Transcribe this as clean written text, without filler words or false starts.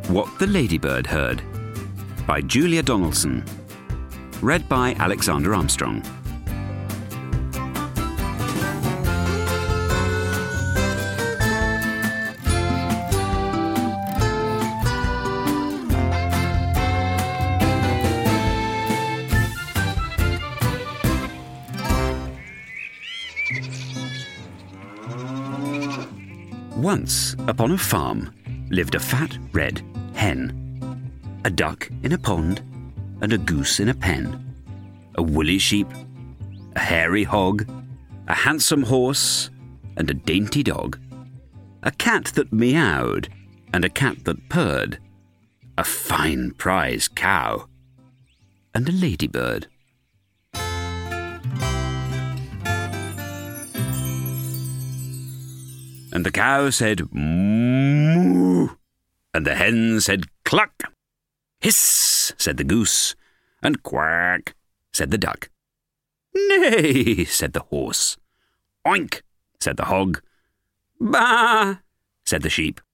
What the Ladybird Heard by Julia Donaldson. Read by Alexander Armstrong. Once upon a farm lived a fat red hen, a duck in a pond, and a goose in a pen, a woolly sheep, a hairy hog, a handsome horse, and a dainty dog, a cat that meowed, and a cat that purred, a fine prize cow, and a ladybird. And the cow said, "Moo," and the hen said, "Cluck." "Hiss," said the goose, and "Quack," said the duck. "Neigh," said the horse. "Oink," said the hog. "Baa," said the sheep.